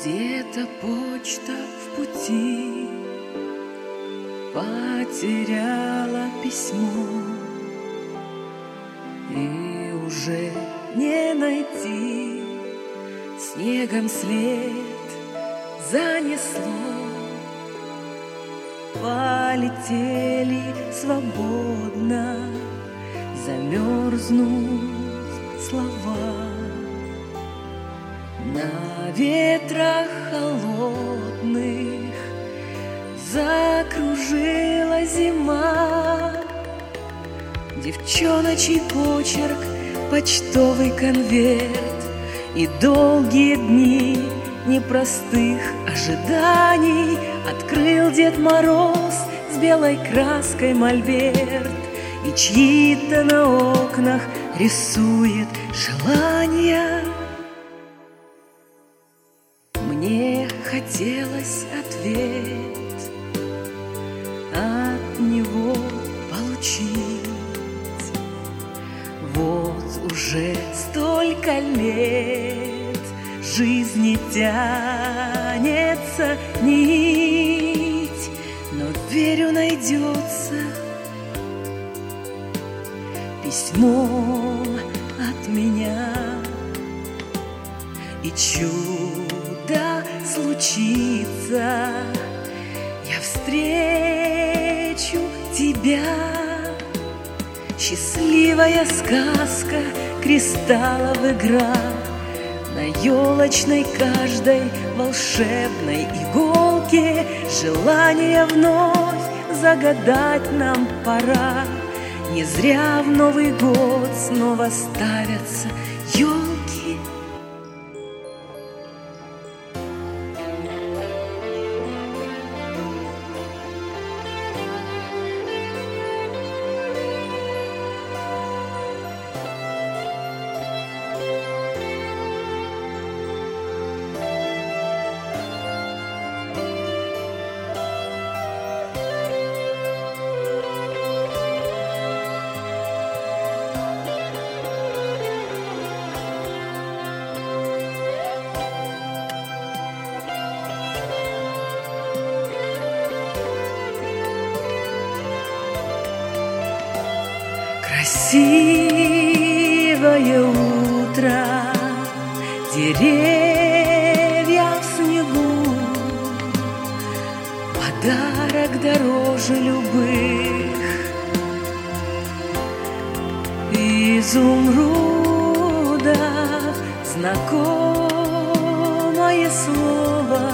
Где-то почта в пути потеряла письмо, и уже не найти, снегом след занесло. Полетели свободно, замерзнут слова. На ветрах холодных закружила зима. Девчоночий почерк, почтовый конверт и долгие дни непростых ожиданий открыл Дед Мороз с белой краской мольберт и чьи-то на окнах рисует желания. Мне хотелось ответ от него получить. Вот уже столько лет жизни тянется нить, но верю, найдется письмо от меня, и чудо случится. Я встречу тебя. Счастливая сказка, кристаллов игра, на елочной каждой волшебной иголке желание вновь загадать нам пора. Не зря в Новый год снова ставятся елки. Красивое утро, деревья в снегу, подарок дороже любых. Изумрудов знакомое слово,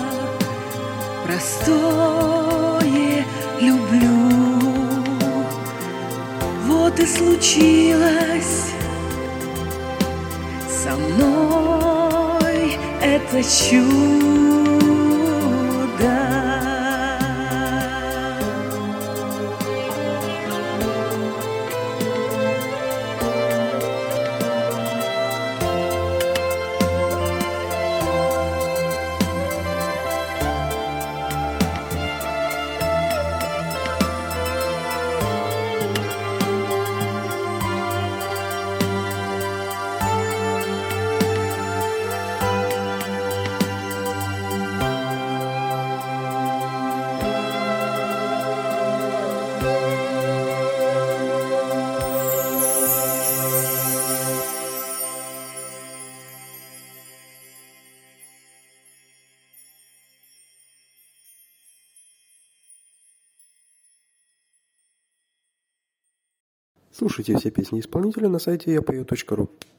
простое люблю. Вот и случилось со мной это чудо. Слушайте все песни исполнителя на сайте yapою.ru.